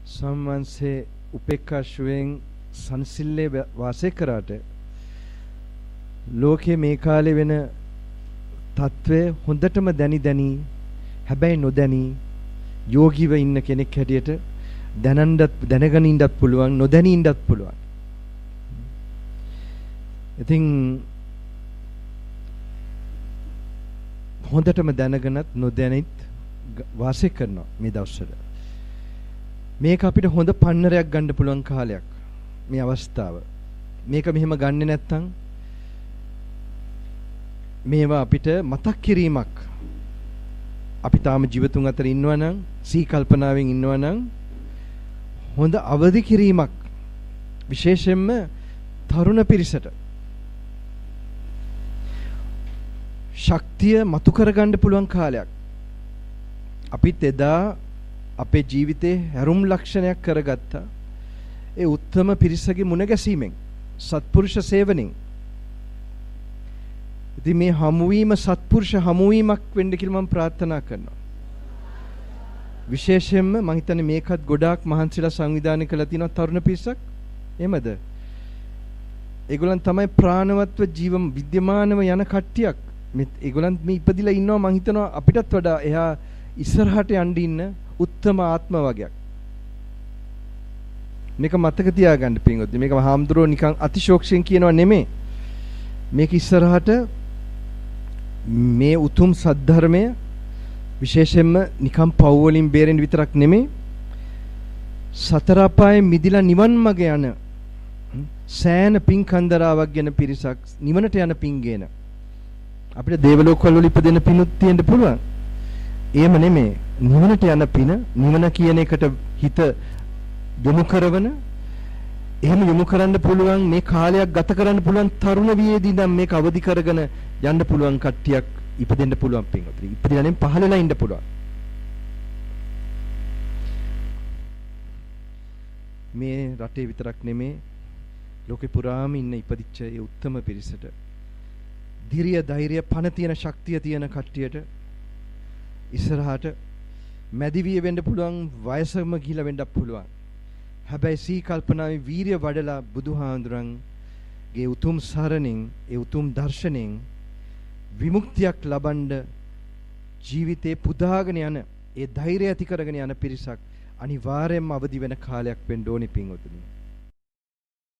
සම්වංශේ උපේක්ෂාවෙන් සංසිල්ලේ වාසය කරාට ලෝකයේ මේ කාලේ වෙන තත්ත්වය හොඳටම දැනි හැබැයි නොදැනි යෝගීව ඉන්න කෙනෙක් හැටියට දැනගෙන ඉන්නත් පුළුවන් නොදැනී ඉන්නත් පුළුවන්. ඉතින් හොඳටම දැනගෙනත් නොදැනිත් වාසය කරනවා මේ දවස්වල. මේක අපිට හොඳ පන්නරයක් ගන්න පුළුවන් කාලයක් මේ අවස්ථාව. මේක මෙහෙම ගන්නෙ නැත්නම් මේවා අපිට මතක් කිරීමක්. අපි තාම ජීවිතුන් අතර ඉන්නවනම් සී කල්පනාවෙන් ඉන්නවනම් හොඳ අවදි කිරීමක් විශේෂයෙන්ම තරුණ පිරිසට ශක්තිය මතු කරගන්න පුළුවන් කාලයක්. අපිත් එදා අපේ ජීවිතේ හැරුම් ලක්ෂණයක් කරගත්තා. ඒ උත්තම පිරිසගේ මුණ ගැසීමෙන් සත්පුරුෂ සේවනෙන්. ඉතින් මේ හමුවීම සත්පුරුෂ හමුවීමක් වෙන්න කියලා මම ප්‍රාර්ථනා කරනවා. විශේෂයෙන්ම මම හිතන්නේ මේකත් ගොඩාක් මහන්සිලා සංවිධානය කළා තියෙනවා තරුණ පිරිසක්. එහෙමද? ඒගොල්ලන් තමයි ප්‍රාණවත්ව ජීවම් විද්‍යමානව යන කට්ටියක්. මේ ඒගොල්ලන් මේ ඉපදිලා ඉන්නවා මම හිතනවා අපිටත් වඩා එහා ඉස්සරහට යන්න ඉන්න උත්තම ආත්ම වර්ගයක්. මේක මතක තියාගන්න පින්වත්නි. මේක හාමුදුරුවෝ නිකන් අතිශෝක්ෂයෙන් කියනවා නෙමෙයි. මේක ඉස්සරහට මේ උතුම් සද්ධර්මය විශේෂයෙන්ම නිකම් පව් වලින් බේරෙන්න විතරක් නෙමෙයි සතර අපායේ මිදිලා නිවන් මඟ යන සෑන පින් කන්දරාවක් ගැන පිරිසක් නිවනට යන පින් ගේන අපිට දේවලෝකවල ඉපදෙන පිනුත් තියෙන්න පුළුවන්. එහෙම නෙමෙයි නිවනට යන පින නිවන කියන එකට හිත යොමු කරවන එහෙම යොමු කරන්න පුළුවන් මේ කාලයක් ගත කරන්න පුළුවන් තරුණ වියේදී ඉඳන් මේක අවදි කරගෙන යන්න පුළුවන් කට්ටියක් ඉපදෙන්න පුළුවන් පින්වත්නි. ඉපදිලා නම් පහළලා ඉන්න පුළුවන්. මේ රටේ විතරක් නෙමේ ලෝකේ පුරාම ඉන්න ඉපදිච්ච ඒ උත්තම පිරිසට ධෛර්ය ධෛර්ය පණ තියෙන ශක්තිය තියෙන කට්ටියට ඉස්සරහට මැදිවිය වෙන්න පුළුවන් වයසම ගිහිලා වෙන්නත් පුළුවන්. හැබැයි සී කල්පනාවේ වීරිය වඩලා බුදුහාඳුරන්ගේ උතුම් සරණින් ඒ උතුම් දර්ශනෙන් විමුක්තියක් ලබන්න ජීවිතේ පුදාගෙන යන ඒ ධෛර්යය ඇති කරගෙන යන පිරිසක් අනිවාර්යයෙන්ම අවදි වෙන කාලයක් වෙන්න ඕනේ පින්වතුනි.